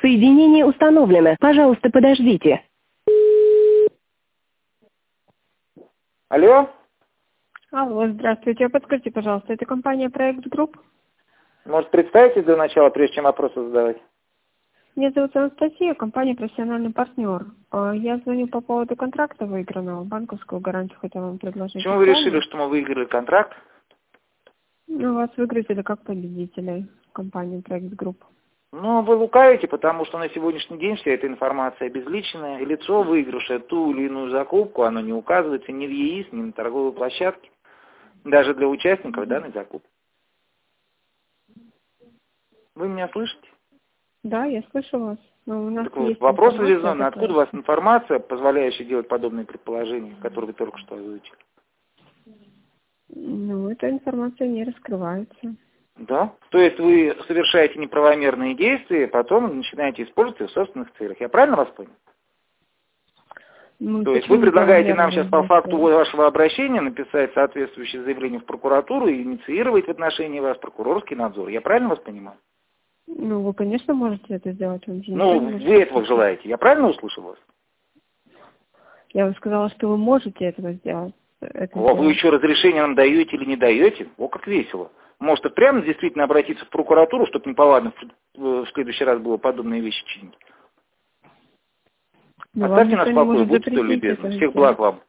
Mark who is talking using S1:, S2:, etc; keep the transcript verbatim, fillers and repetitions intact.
S1: Соединение установлено. Пожалуйста, подождите.
S2: Алло?
S3: Алло, здравствуйте. Подскажите, пожалуйста, это компания Проект Групп?
S2: Может, представитесь до начала, прежде чем вопросы задавать?
S3: Меня зовут Анастасия, компания «Профессиональный партнер». А, Я звоню по поводу контракта выигранного, банковскую гарантию хотела вам предложить.
S2: Почему вы решили, что мы выиграли контракт?
S3: Ну, вас выгрузили как победителей компании Проект Групп.
S2: Ну, вы лукавите, потому что на сегодняшний день вся эта информация обезличенная, и лицо, выигравшее ту или иную закупку, оно не указывается ни в ЕИС, ни на торговой площадке, даже для участников данной закупки. Вы меня слышите?
S3: Да, я слышу вас. Но у нас
S2: Так вот,
S3: есть
S2: вопрос
S3: информация,
S2: резонный.
S3: которая-
S2: Откуда у вас информация, позволяющая делать подобные предположения, которые вы только что озвучили?
S3: Ну, эта информация не раскрывается.
S2: Да. То есть вы совершаете неправомерные действия, потом начинаете использовать их в собственных целях. Я правильно вас понял?
S3: Ну,
S2: То есть вы предлагаете нам сейчас по
S3: неправомерные
S2: факту вашего обращения написать соответствующее заявление в прокуратуру и инициировать в отношении вас прокурорский надзор. Я правильно вас понимаю?
S3: Ну, вы, конечно, можете это сделать. Он же
S2: Ну,
S3: ничего не может
S2: вы этого
S3: сделать.
S2: желаете. Я правильно услышал вас?
S3: Я вам сказала, что вы можете этого сделать. Это
S2: О, вы
S3: сделать.
S2: еще разрешение нам даете или не даете? О, как весело. Может, и прямо действительно обратиться в прокуратуру, чтобы неповадно в, в следующий раз было подобные вещи чинить?
S3: Но вам
S2: Оставьте нас
S3: никто
S2: в
S3: не
S2: покое,
S3: может
S2: будьте столь
S3: запретить
S2: любезны.
S3: это
S2: Всех
S3: сделать.
S2: благ вам.